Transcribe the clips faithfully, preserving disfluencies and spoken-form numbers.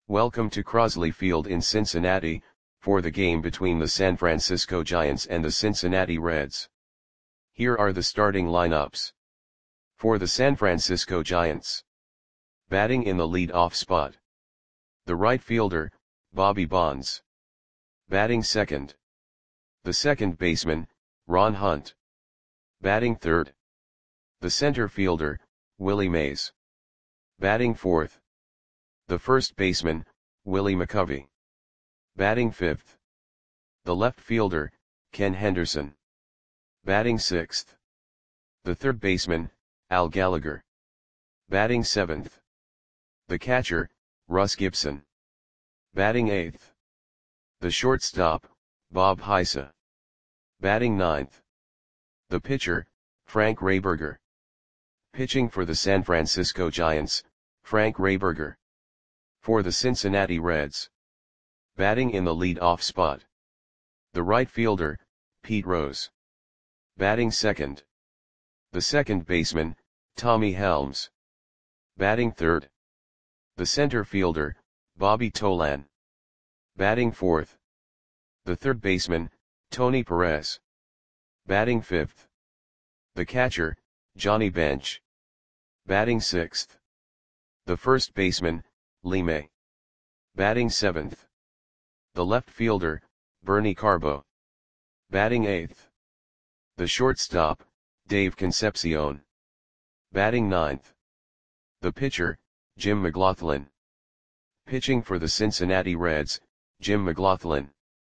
Welcome to Crosley Field in Cincinnati, for the game between the San Francisco Giants and the Cincinnati Reds. Here are the starting lineups. For the San Francisco Giants. Batting in the lead-off spot. The right fielder, Bobby Bonds. Batting second. The second baseman, Ron Hunt. Batting third. The center fielder, Willie Mays. Batting fourth. The first baseman, Willie McCovey. Batting fifth. The left fielder, Ken Henderson. Batting sixth. The third baseman, Al Gallagher. Batting seventh. The catcher, Russ Gibson. Batting eighth. The shortstop, Bob Heise. Batting ninth. The pitcher, Frank Rehberger. Pitching for the San Francisco Giants, Frank Rehberger. For the Cincinnati Reds. Batting in the lead-off spot. The right fielder, Pete Rose. Batting second. The second baseman, Tommy Helms. Batting third. The center fielder, Bobby Tolan. Batting fourth. The third baseman, Tony Perez. Batting fifth. The catcher, Johnny Bench. Batting sixth. The first baseman, Lee May. Batting seventh. The left fielder, Bernie Carbo. Batting eighth. The shortstop, Dave Concepcion. Batting ninth. The pitcher, Jim McGlothlin. Pitching for the Cincinnati Reds, Jim McGlothlin.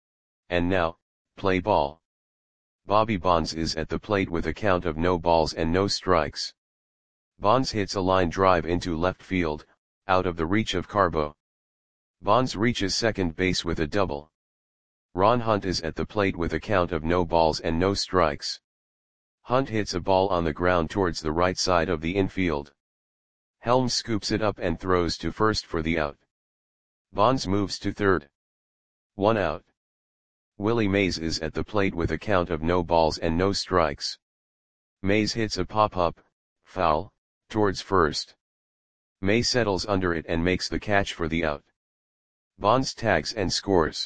And now, play ball. Bobby Bonds is at the plate with a count of no balls and no strikes. Bonds hits a line drive into left field, out of the reach of Carbo. Bonds reaches second base with a double. Ron Hunt is at the plate with a count of no balls and no strikes. Hunt hits a ball on the ground towards the right side of the infield. Helms scoops it up and throws to first for the out. Bonds moves to third. One out. Willie Mays is at the plate with a count of no balls and no strikes. Mays hits a pop-up, foul, towards first. May settles under it and makes the catch for the out. Bonds tags and scores.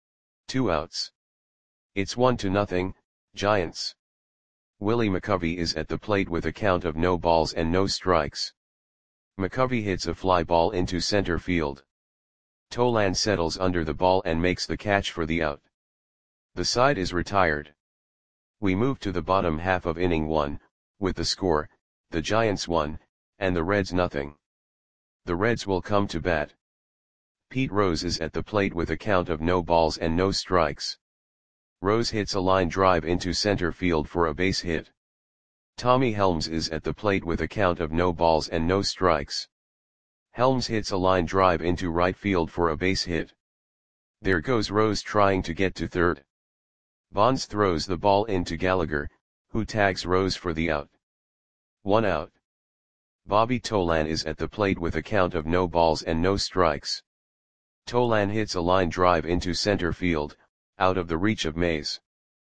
Two outs. It's one to nothing, Giants. Willie McCovey is at the plate with a count of no balls and no strikes. McCovey hits a fly ball into center field. Tolan settles under the ball and makes the catch for the out. The side is retired. We move to the bottom half of inning one, with the score, the Giants one, and the Reds nothing. The Reds will come to bat. Pete Rose is at the plate with a count of no balls and no strikes. Rose hits a line drive into center field for a base hit. Tommy Helms is at the plate with a count of no balls and no strikes. Helms hits a line drive into right field for a base hit. There goes Rose trying to get to third. Bonds throws the ball into Gallagher, who tags Rose for the out. One out. Bobby Tolan is at the plate with a count of no balls and no strikes. Tolan hits a line drive into center field, out of the reach of Mays.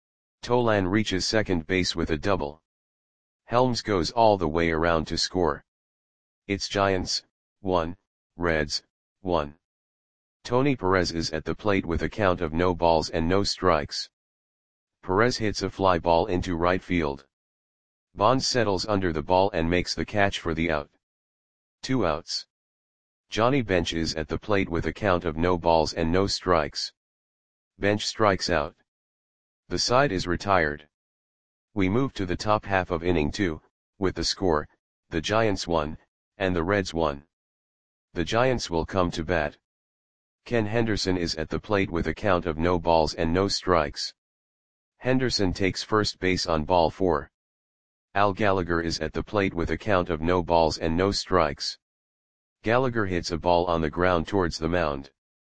Tolan reaches second base with a double. Helms goes all the way around to score. It's Giants, one, Reds, one. Tony Perez is at the plate with a count of no balls and no strikes. Perez hits a fly ball into right field. Bonds settles under the ball and makes the catch for the out. Two outs. Johnny Bench is at the plate with a count of no balls and no strikes. Bench strikes out. The side is retired. We move to the top half of inning two, with the score, the Giants one, and the Reds one. The Giants will come to bat. Ken Henderson is at the plate with a count of no balls and no strikes. Henderson takes first base on ball four. Al Gallagher is at the plate with a count of no balls and no strikes. Gallagher hits a ball on the ground towards the mound.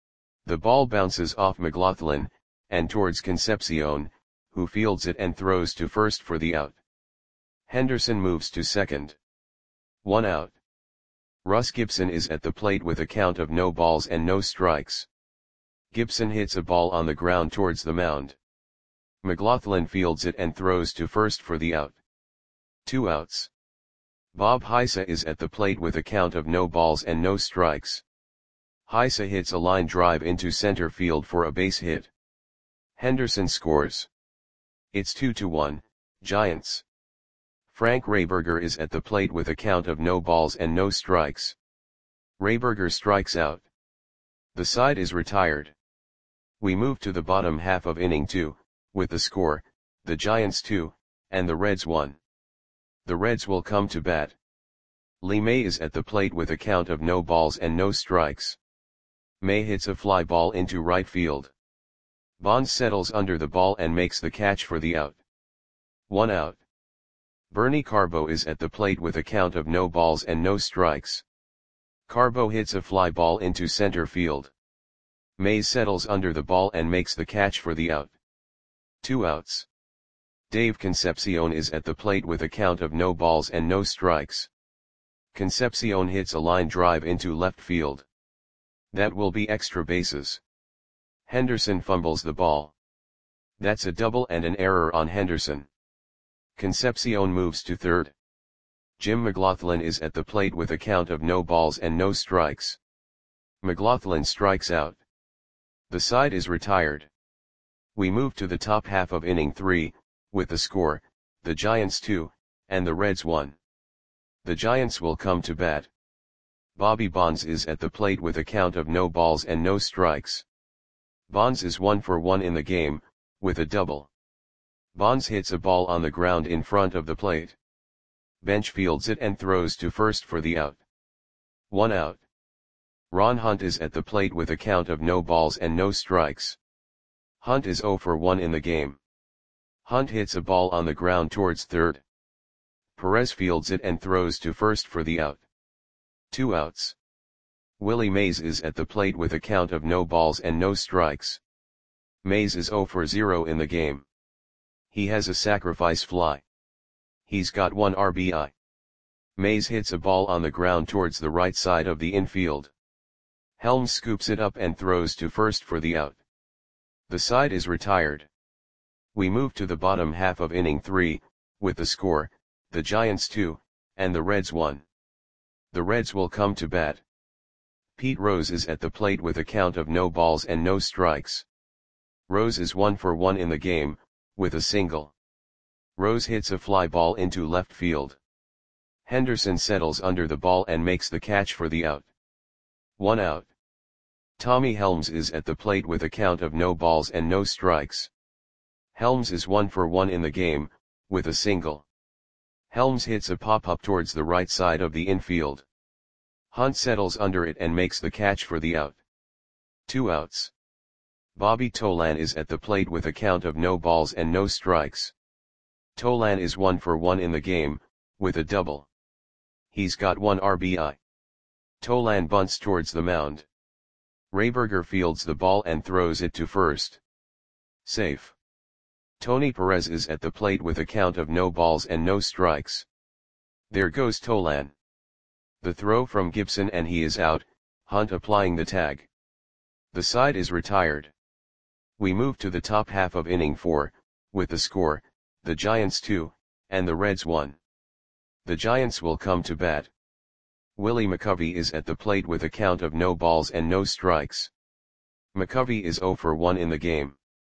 The ball bounces off McGlothlin, and towards Concepcion, who fields it and throws to first for the out. Henderson moves to second. One out. Russ Gibson is at the plate with a count of no balls and no strikes. Gibson hits a ball on the ground towards the mound. McGlothlin fields it and throws to first for the out. Two outs. Bob Heise is at the plate with a count of no balls and no strikes. Heise hits a line drive into center field for a base hit. Henderson scores. It's two to one, Giants. Frank Rehberger is at the plate with a count of no balls and no strikes. Rehberger strikes out. The side is retired. We move to the bottom half of inning two, with the score, the Giants two, and the Reds one. The Reds will come to bat. Lee May is at the plate with a count of no balls and no strikes. May hits a fly ball into right field. Bonds settles under the ball and makes the catch for the out. One out. Bernie Carbo is at the plate with a count of no balls and no strikes. Carbo hits a fly ball into center field. Mays settles under the ball and makes the catch for the out. Two outs. Dave Concepcion is at the plate with a count of no balls and no strikes. Concepcion hits a line drive into left field. That will be extra bases. Henderson fumbles the ball. That's a double and an error on Henderson. Concepcion moves to third. Jim McLaughlin is at the plate with a count of no balls and no strikes. McLaughlin strikes out. The side is retired. We move to the top half of inning three, with the score, the Giants two, and the Reds one. The Giants will come to bat. Bobby Bonds is at the plate with a count of no balls and no strikes. Bonds is one for one in the game, with a double. Bonds hits a ball on the ground in front of the plate. Bench fields it and throws to first for the out. One out. Ron Hunt is at the plate with a count of no balls and no strikes. Hunt is zero for one in the game. Hunt hits a ball on the ground towards third. Perez fields it and throws to first for the out. Two outs. Willie Mays is at the plate with a count of no balls and no strikes. Mays is zero for zero in the game. He has a sacrifice fly. He's got one R B I. Mays hits a ball on the ground towards the right side of the infield. Helms scoops it up and throws to first for the out. The side is retired. We move to the bottom half of inning three, with the score, the Giants two, and the Reds one. The Reds will come to bat. Pete Rose is at the plate with a count of no balls and no strikes. Rose is one for one in the game, with a single. Rose hits a fly ball into left field. Henderson settles under the ball and makes the catch for the out. One out. Tommy Helms is at the plate with a count of no balls and no strikes. Helms is one for one in the game, with a single. Helms hits a pop-up towards the right side of the infield. Hunt settles under it and makes the catch for the out. Two outs. Bobby Tolan is at the plate with a count of no balls and no strikes. Tolan is one for one in the game, with a double. He's got one R B I. Tolan bunts towards the mound. Rehberger fields the ball and throws it to first. Safe. Tony Perez is at the plate with a count of no balls and no strikes. There goes Tolan. The throw from Gibson and he is out, Hunt applying the tag. The side is retired. We move to the top half of inning four, with the score, the Giants two, and the Reds one. The Giants will come to bat. Willie McCovey is at the plate with a count of no balls and no strikes. McCovey is zero for one in the game.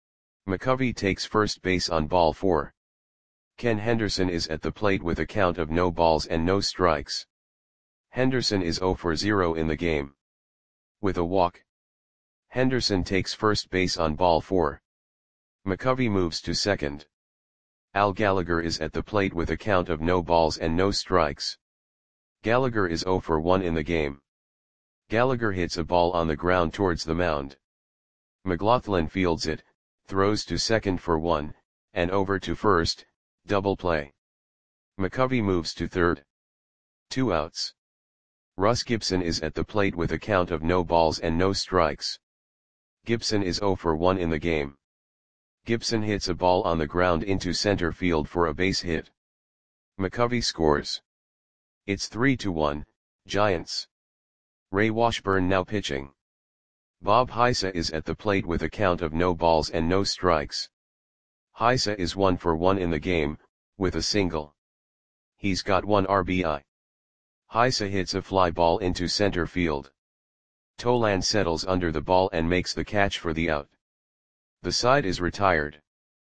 McCovey takes first base on ball four. Ken Henderson is at the plate with a count of no balls and no strikes. Henderson is zero for zero in the game. With a walk. Henderson takes first base on ball four. McCovey moves to second. Al Gallagher is at the plate with a count of no balls and no strikes. Gallagher is zero for one in the game. Gallagher hits a ball on the ground towards the mound. McLaughlin fields it, throws to second for one, and over to first, double play. McCovey moves to third. Two outs. Russ Gibson is at the plate with a count of no balls and no strikes. Gibson is zero for one in the game. Gibson hits a ball on the ground into center field for a base hit. McCovey scores. It's three to one, Giants. Ray Washburn now pitching. Bob Heise is at the plate with a count of no balls and no strikes. Heise is one for one in the game, with a single. He's got one R B I. Heise hits a fly ball into center field. Tolan settles under the ball and makes the catch for the out. The side is retired.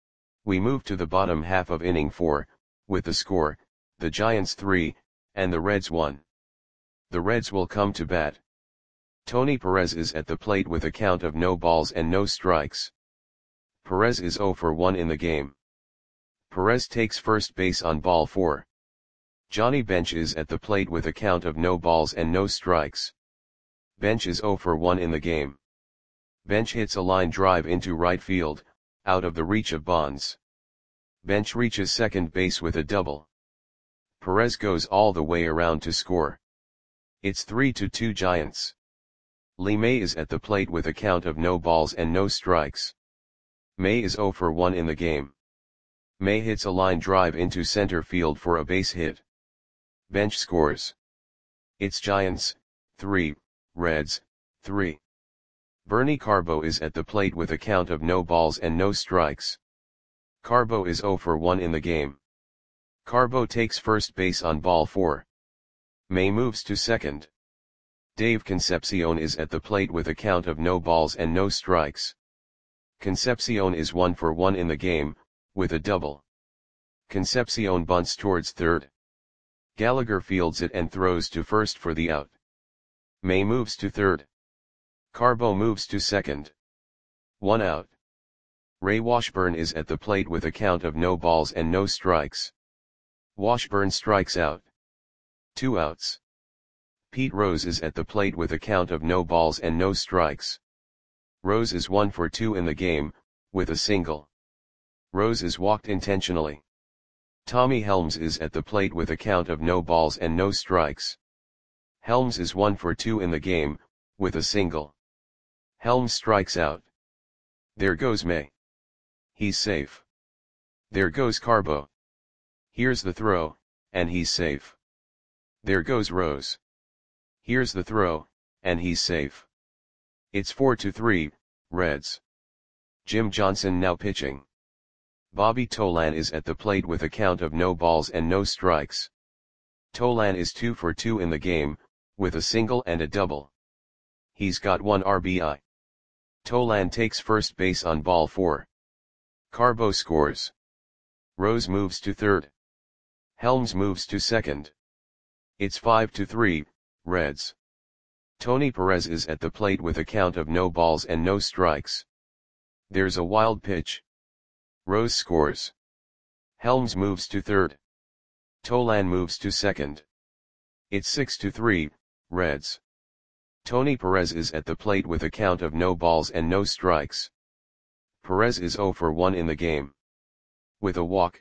We move to the bottom half of inning four, with the score, the Giants three, and the Reds one. The Reds will come to bat. Tony Perez is at the plate with a count of no balls and no strikes. Perez is zero for one in the game. Perez takes first base on ball four. Johnny Bench is at the plate with a count of no balls and no strikes. Bench is zero for one in the game. Bench hits a line drive into right field, out of the reach of Bonds. Bench reaches second base with a double. Perez goes all the way around to score. It's three to two Giants. Lee May is at the plate with a count of no balls and no strikes. May is zero for one in the game. May hits a line drive into center field for a base hit. Bench scores. It's Giants, three, Reds, three. Bernie Carbo is at the plate with a count of no balls and no strikes. Carbo is zero for one in the game. Carbo takes first base on ball four. May moves to second. Dave Concepcion is at the plate with a count of no balls and no strikes. Concepcion is one for one in the game, with a double. Concepcion bunts towards third. Gallagher fields it and throws to first for the out. May moves to third. Carbo moves to second. One out. Ray Washburn is at the plate with a count of no balls and no strikes. Washburn strikes out. Two outs. Pete Rose is at the plate with a count of no balls and no strikes. Rose is one for two in the game, with a single. Rose is walked intentionally. Tommy Helms is at the plate with a count of no balls and no strikes. Helms is one for two in the game, with a single. Helms strikes out. There goes May. He's safe. There goes Carbo. Here's the throw, and he's safe. There goes Rose. Here's the throw, and he's safe. It's four to three, Reds. Jim Johnson now pitching. Bobby Tolan is at the plate with a count of no balls and no strikes. Tolan is two for two in the game, with a single and a double. He's got one R B I. Tolan takes first base on ball four. Carbo scores. Rose moves to third. Helms moves to second. It's five to three, Reds. Tony Perez is at the plate with a count of no balls and no strikes. There's a wild pitch. Rose scores. Helms moves to third. Tolan moves to second. It's six to three, Reds. Tony Perez is at the plate with a count of no balls and no strikes. Perez is zero for one in the game. With a walk.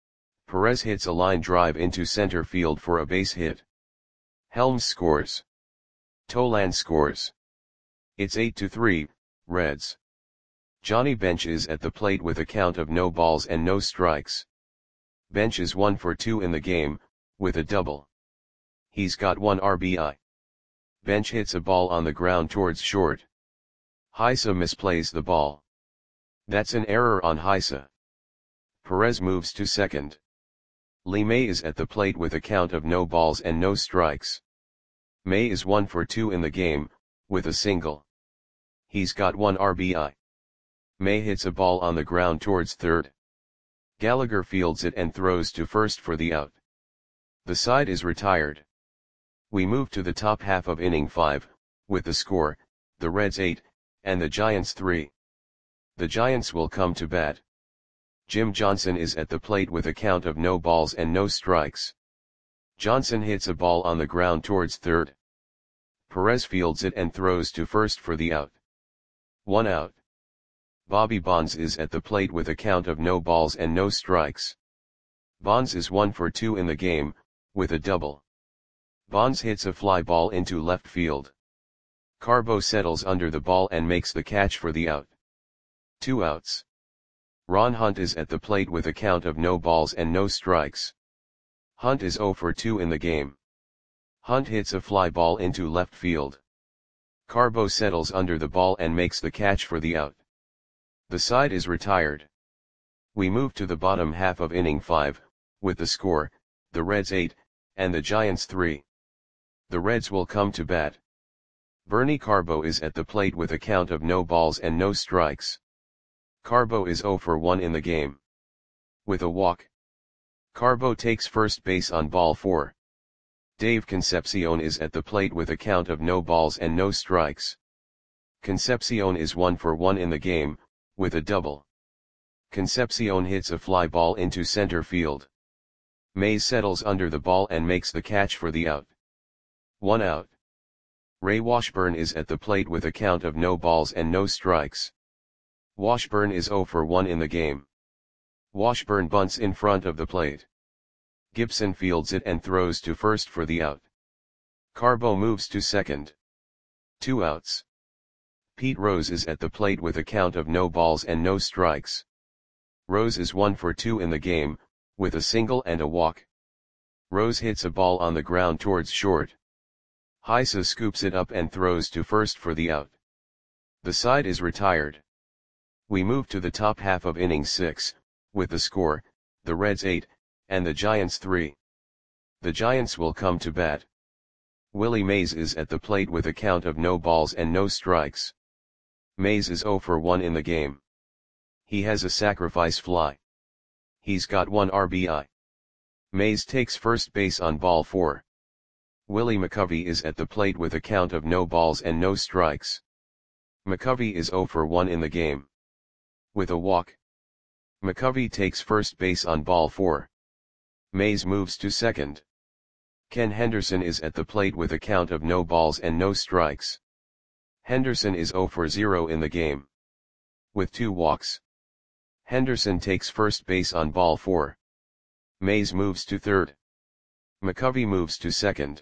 Perez hits a line drive into center field for a base hit. Helms scores. Tolan scores. It's eight to three, Reds. Johnny Bench is at the plate with a count of no balls and no strikes. Bench is one for two in the game, with a double. He's got one R B I. Bench hits a ball on the ground towards short. Heisa misplays the ball. That's an error on Heisa. Perez moves to second. Lee May is at the plate with a count of no balls and no strikes. May is one for two in the game, with a single. He's got one R B I. May hits a ball on the ground towards third. Gallagher fields it and throws to first for the out. The side is retired. We move to the top half of inning five, with the score, the Reds eight, and the Giants three. The Giants will come to bat. Jim Johnson is at the plate with a count of no balls and no strikes. Johnson hits a ball on the ground towards third. Perez fields it and throws to first for the out. One out. Bobby Bonds is at the plate with a count of no balls and no strikes. Bonds is one for two in the game, with a double. Bonds hits a fly ball into left field. Carbo settles under the ball and makes the catch for the out. Two outs. Ron Hunt is at the plate with a count of no balls and no strikes. Hunt is zero for two in the game. Hunt hits a fly ball into left field. Carbo settles under the ball and makes the catch for the out. The side is retired. We move to the bottom half of inning five, with the score, the Reds eight, and the Giants three. The Reds will come to bat. Bernie Carbo is at the plate with a count of no balls and no strikes. Carbo is zero for one in the game. With a walk. Carbo takes first base on ball four. Dave Concepcion is at the plate with a count of no balls and no strikes. Concepcion is one for one in the game, with a double. Concepcion hits a fly ball into center field. Mays settles under the ball and makes the catch for the out. One out. Ray Washburn is at the plate with a count of no balls and no strikes. Washburn is zero for one in the game. Washburn bunts in front of the plate. Gibson fields it and throws to first for the out. Carbo moves to second. Two outs. Pete Rose is at the plate with a count of no balls and no strikes. Rose is one for two in the game, with a single and a walk. Rose hits a ball on the ground towards short. Heisa scoops it up and throws to first for the out. The side is retired. We move to the top half of inning six, with the score, the Reds eight, and the Giants three. The Giants will come to bat. Willie Mays is at the plate with a count of no balls and no strikes. Mays is zero for one in the game. He has a sacrifice fly. He's got one R B I. Mays takes first base on ball four. Willie McCovey is at the plate with a count of no balls and no strikes. McCovey is zero for one in the game. With a walk. McCovey takes first base on ball four. Mays moves to second. Ken Henderson is at the plate with a count of no balls and no strikes. Henderson is zero for zero in the game. With two walks. Henderson takes first base on ball four. Mays moves to third. McCovey moves to second.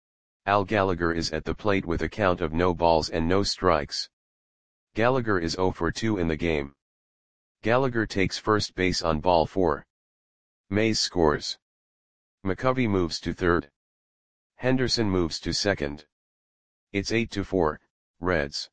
Al Gallagher is at the plate with a count of no balls and no strikes. Gallagher is zero for two in the game. Gallagher takes first base on ball four. Mays scores. McCovey moves to third. Henderson moves to second. It's eight to four, Reds.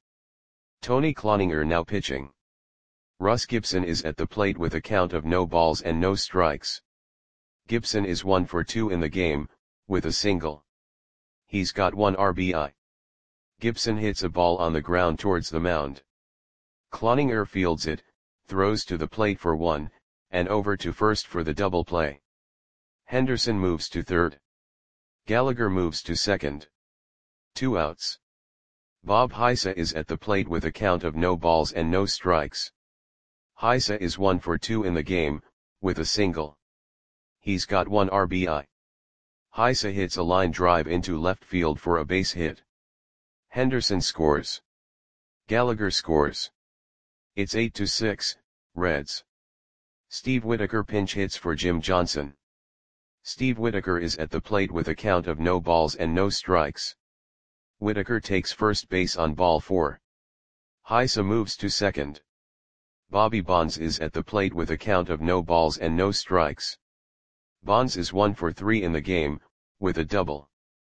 Tony Cloninger now pitching. Russ Gibson is at the plate with a count of no balls and no strikes. Gibson is one for two in the game, with a single. He's got one R B I. Gibson hits a ball on the ground towards the mound. Cloninger fields it, throws to the plate for one, and over to first for the double play. Henderson moves to third. Gallagher moves to second. Two outs. Bob Heisa is at the plate with a count of no balls and no strikes. Heisa is one for two in the game, with a single. He's got one R B I. Heisa hits a line drive into left field for a base hit. Henderson scores. Gallagher scores. It's eight to six, Reds. Steve Whitaker pinch hits for Jim Johnson. Steve Whitaker is at the plate with a count of no balls and no strikes. Whitaker takes first base on ball four. Heisa moves to second. Bobby Bonds is at the plate with a count of no balls and no strikes. Bonds is one for three in the game, with a double.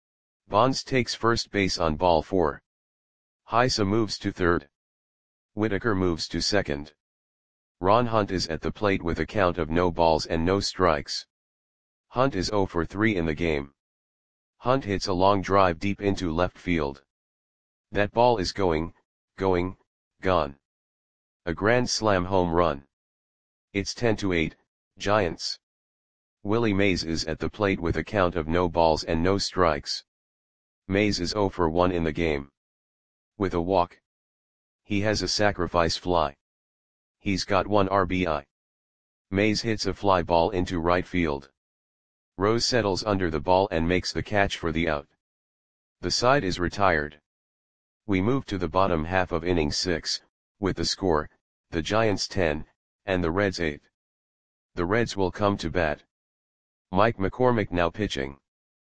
Bonds takes first base on ball four. Heisa moves to third. Whitaker moves to second. Ron Hunt is at the plate with a count of no balls and no strikes. Hunt is zero for three in the game. Hunt hits a long drive deep into left field. That ball is going, going, gone. A grand slam home run. It's ten to eight, Giants. Willie Mays is at the plate with a count of no balls and no strikes. Mays is zero for one in the game. With a walk. He has a sacrifice fly. He's got one R B I. Mays hits a fly ball into right field. Rose settles under the ball and makes the catch for the out. The side is retired. We move to the bottom half of inning six, with the score, the Giants ten, and the Reds eight. The Reds will come to bat. Mike McCormick now pitching.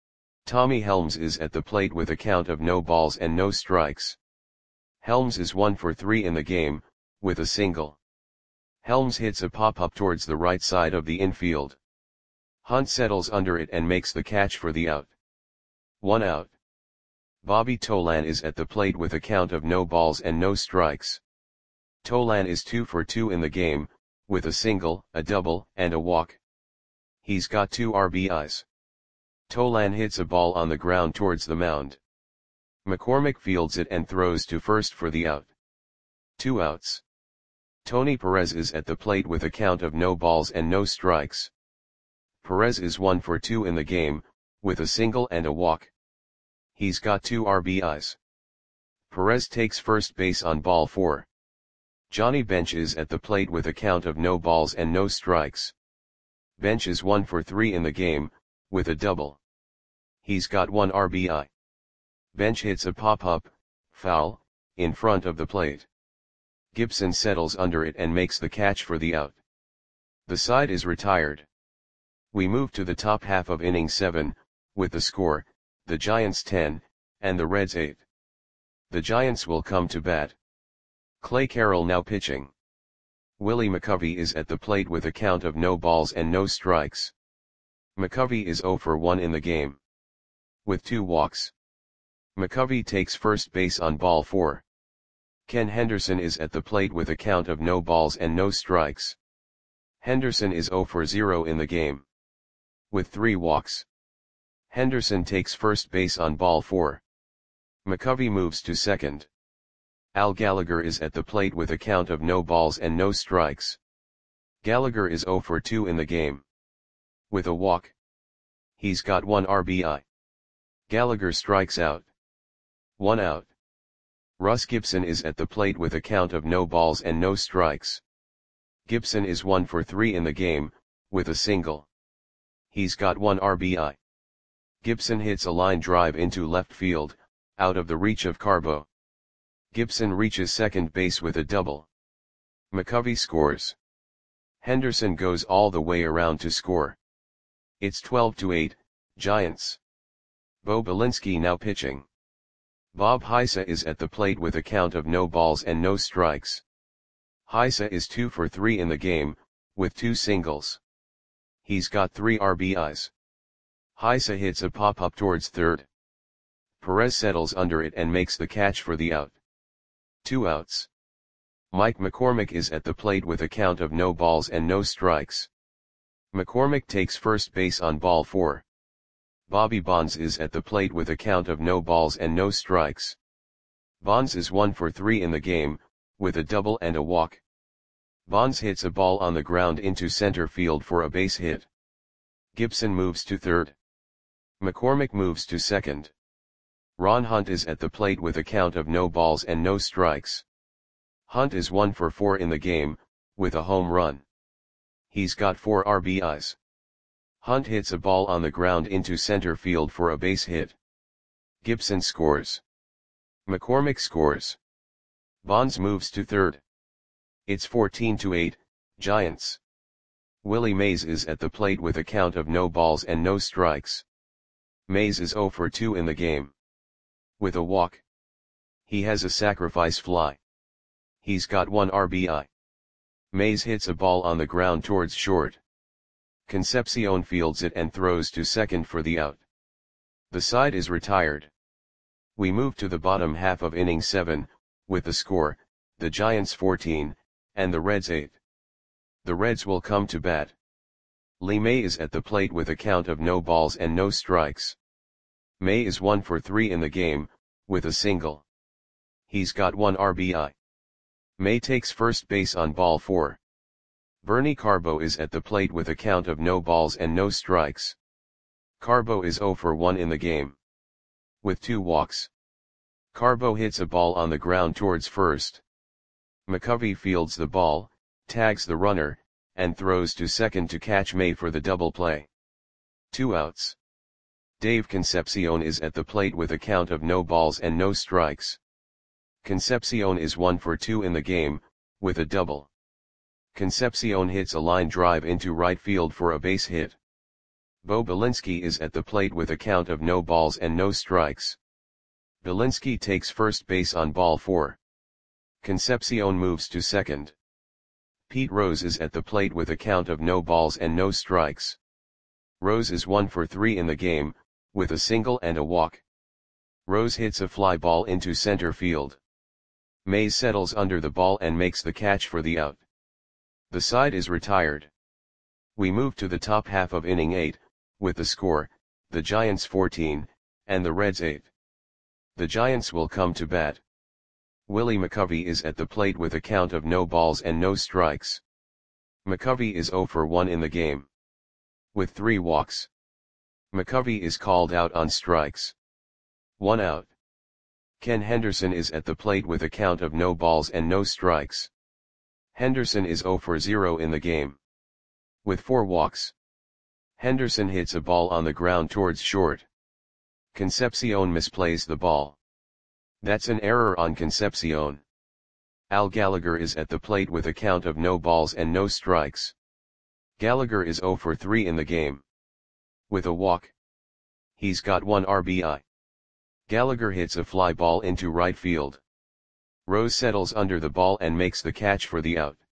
Tommy Helms is at the plate with a count of no balls and no strikes. Helms is one for three in the game, with a single. Helms hits a pop-up towards the right side of the infield. Hunt settles under it and makes the catch for the out. One out. Bobby Tolan is at the plate with a count of no balls and no strikes. Tolan is two for two in the game, with a single, a double, and a walk. He's got two R B Is. Tolan hits a ball on the ground towards the mound. McCormick fields it and throws to first for the out. Two outs. Tony Perez is at the plate with a count of no balls and no strikes. Perez is one for two in the game, with a single and a walk. He's got two R B Is. Perez takes first base on ball four. Johnny Bench is at the plate with a count of no balls and no strikes. Bench is one for three in the game, with a double. He's got one R B I. Bench hits a pop-up, foul, in front of the plate. Gibson settles under it and makes the catch for the out. The side is retired. We move to the top half of inning seven, with the score, the Giants ten, and the Reds eight. The Giants will come to bat. Clay Carroll now pitching. Willie McCovey is at the plate with a count of no balls and no strikes. McCovey is zero for one in the game, with two walks. McCovey takes first base on ball four. Ken Henderson is at the plate with a count of no balls and no strikes. Henderson is zero for zero in the game, with three walks. Henderson takes first base on ball four. McCovey moves to second. Al Gallagher is at the plate with a count of no balls and no strikes. Gallagher is zero for two in the game, with a walk. He's got one R B I. Gallagher strikes out. One out. Russ Gibson is at the plate with a count of no balls and no strikes. Gibson is one for three in the game, with a single. He's got one R B I. Gibson hits a line drive into left field, out of the reach of Carbo. Gibson reaches second base with a double. McCovey scores. Henderson goes all the way around to score. It's twelve to eight, Giants. Bo Belinsky now pitching. Bob Heisa is at the plate with a count of no balls and no strikes. Heisa is two for three in the game, with two singles. He's got three R B Is. Heisa hits a pop-up towards third. Perez settles under it and makes the catch for the out. Two outs. Mike McCormick is at the plate with a count of no balls and no strikes. McCormick takes first base on ball four. Bobby Bonds is at the plate with a count of no balls and no strikes. Bonds is one for three in the game, with a double and a walk. Bonds hits a ball on the ground into center field for a base hit. Gibson moves to third. McCormick moves to second. Ron Hunt is at the plate with a count of no balls and no strikes. Hunt is one for four in the game, with a home run. He's got four R B Is. Hunt hits a ball on the ground into center field for a base hit. Gibson scores. McCormick scores. Bonds moves to third. It's fourteen to eight, Giants. Willie Mays is at the plate with a count of no balls and no strikes. Mays is zero for two in the game, with a walk. He has a sacrifice fly. He's got one R B I. Mays hits a ball on the ground towards short. Concepcion fields it and throws to second for the out. The side is retired. We move to the bottom half of inning seven, with the score, the Giants fourteen, and the Reds eight. The Reds will come to bat. Lee May is at the plate with a count of no balls and no strikes. May is one for three in the game, with a single. He's got one R B I. May takes first base on ball four. Bernie Carbo is at the plate with a count of no balls and no strikes. Carbo is zero for one in the game, with two walks. Carbo hits a ball on the ground towards first. McCovey fields the ball, tags the runner, and throws to second to catch May for the double play. Two outs. Dave Concepcion is at the plate with a count of no balls and no strikes. Concepcion is one for two in the game, with a double. Concepcion hits a line drive into right field for a base hit. Bo Belinsky is at the plate with a count of no balls and no strikes. Belinsky takes first base on ball four. Concepcion moves to second. Pete Rose is at the plate with a count of no balls and no strikes. Rose is one for three in the game, with a single and a walk. Rose hits a fly ball into center field. Mays settles under the ball and makes the catch for the out. The side is retired. We move to the top half of inning eight, with the score, the Giants fourteen, and the Reds eight. The Giants will come to bat. Willie McCovey is at the plate with a count of no balls and no strikes. McCovey is zero for one in the game. With three walks. McCovey is called out on strikes. One out. Ken Henderson is at the plate with a count of no balls and no strikes. Henderson is zero for zero in the game. With four walks. Henderson hits a ball on the ground towards short. Concepcion misplays the ball. That's an error on Concepcion. Al Gallagher is at the plate with a count of no balls and no strikes. Gallagher is zero for three in the game. With a walk. He's got one R B I. Gallagher hits a fly ball into right field. Rose settles under the ball and makes the catch for the out.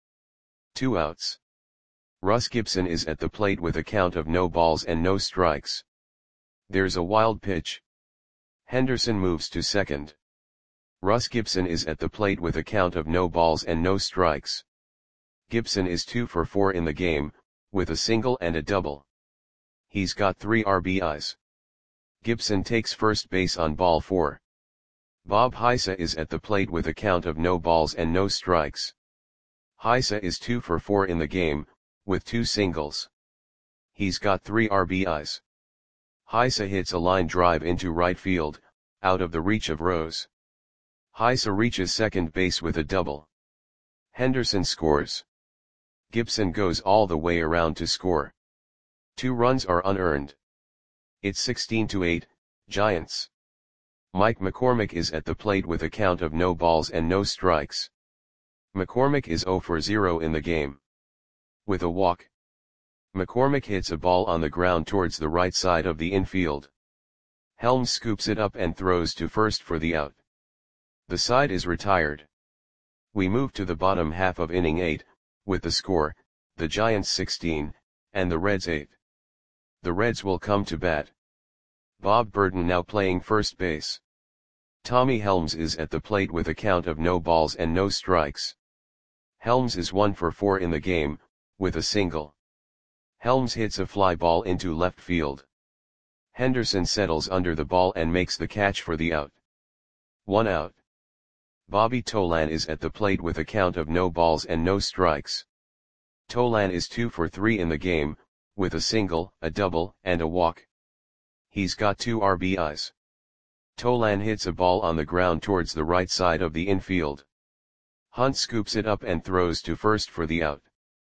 Two outs. Russ Gibson is at the plate with a count of no balls and no strikes. There's a wild pitch. Henderson moves to second. Russ Gibson is at the plate with a count of no balls and no strikes. Gibson is two for four in the game, with a single and a double. He's got three R B Is. Gibson takes first base on ball four. Bob Heisa is at the plate with a count of no balls and no strikes. Heisa is two for four in the game, with two singles. He's got three R B Is. Heisa hits a line drive into right field, out of the reach of Rose. Heisa reaches second base with a double. Henderson scores. Gibson goes all the way around to score. Two runs are unearned. It's sixteen to eight, Giants. Mike McCormick is at the plate with a count of no balls and no strikes. McCormick is zero for zero in the game. With a walk. McCormick hits a ball on the ground towards the right side of the infield. Helms scoops it up and throws to first for the out. The side is retired. We move to the bottom half of inning eight, with the score, the Giants sixteen, and the Reds eight. The Reds will come to bat. Bob Burton now playing first base. Tommy Helms is at the plate with a count of no balls and no strikes. Helms is one for four in the game, with a single. Helms hits a fly ball into left field. Henderson settles under the ball and makes the catch for the out. One out. Bobby Tolan is at the plate with a count of no balls and no strikes. Tolan is two for three in the game, with a single, a double, and a walk. He's got two R B Is. Tolan hits a ball on the ground towards the right side of the infield. Hunt scoops it up and throws to first for the out.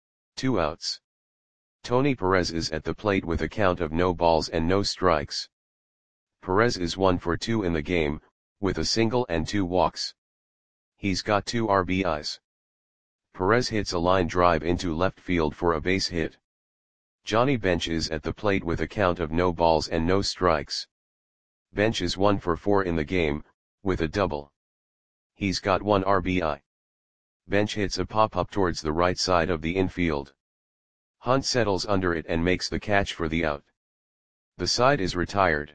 Two outs. Tony Perez is at the plate with a count of no balls and no strikes. Perez is one for two in the game, with a single and two walks. He's got two R B Is. Perez hits a line drive into left field for a base hit. Johnny Bench is at the plate with a count of no balls and no strikes. Bench is one for four in the game, with a double. He's got one R B I. Bench hits a pop-up towards the right side of the infield. Hunt settles under it and makes the catch for the out. The side is retired.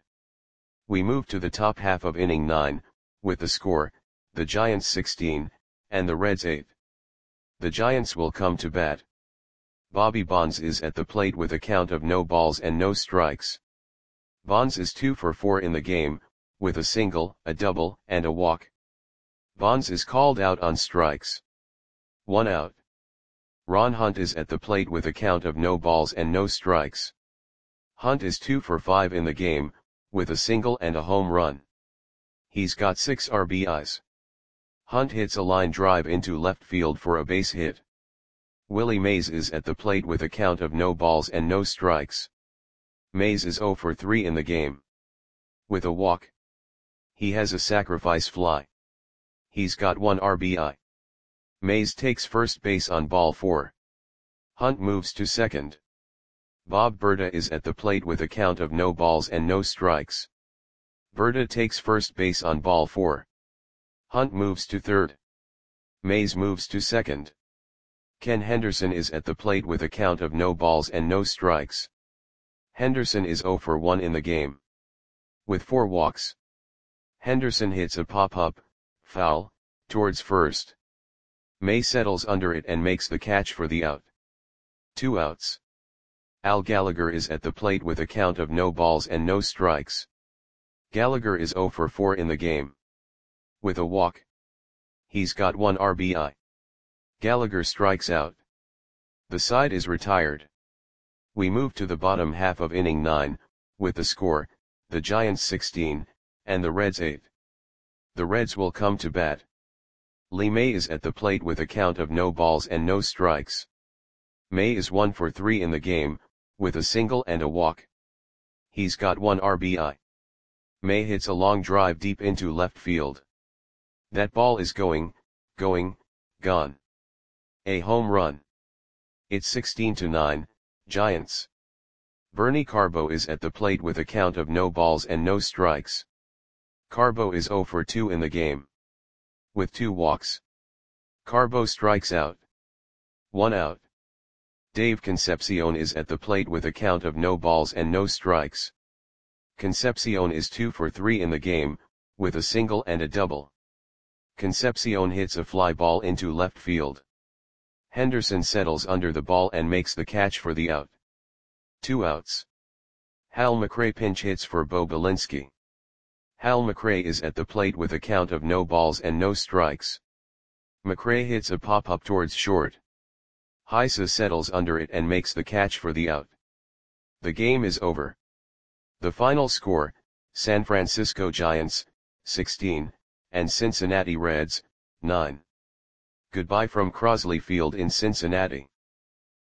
We move to the top half of inning nine, with the score, the Giants sixteen, and the Reds eight. The Giants will come to bat. Bobby Bonds is at the plate with a count of no balls and no strikes. Bonds is two for four in the game, with a single, a double, and a walk. Bonds is called out on strikes. One out. Ron Hunt is at the plate with a count of no balls and no strikes. Hunt is two for five in the game, with a single and a home run. He's got six R B Is. Hunt hits a line drive into left field for a base hit. Willie Mays is at the plate with a count of no balls and no strikes. Mays is zero for three in the game. With a walk. He has a sacrifice fly. He's got one R B I. Mays takes first base on ball four. Hunt moves to second. Bob Berta is at the plate with a count of no balls and no strikes. Berta takes first base on ball four. Hunt moves to third. Mays moves to second. Ken Henderson is at the plate with a count of no balls and no strikes. Henderson is zero for one in the game. With four walks. Henderson hits a pop-up, foul, towards first. May settles under it and makes the catch for the out. Two outs. Al Gallagher is at the plate with a count of no balls and no strikes. Gallagher is zero for four in the game. With a walk. He's got one R B I. Gallagher strikes out. The side is retired. We move to the bottom half of inning nine, with the score, the Giants sixteen, and the Reds eight. The Reds will come to bat. Lee May is at the plate with a count of no balls and no strikes. May is one for three in the game, with a single and a walk. He's got one R B I. May hits a long drive deep into left field. That ball is going, going, gone. A home run. It's sixteen to nine, Giants. Bernie Carbo is at the plate with a count of no balls and no strikes. Carbo is zero for two in the game. With two walks. Carbo strikes out. One out. Dave Concepcion is at the plate with a count of no balls and no strikes. Concepcion is two for three in the game, with a single and a double. Concepcion hits a fly ball into left field. Henderson settles under the ball and makes the catch for the out. Two outs. Hal McRae pinch hits for Bo Belinsky. Hal McRae is at the plate with a count of no balls and no strikes. McRae hits a pop-up towards short. Heisa settles under it and makes the catch for the out. The game is over. The final score, San Francisco Giants, sixteen, and Cincinnati Reds, nine. Goodbye from Crosley Field in Cincinnati.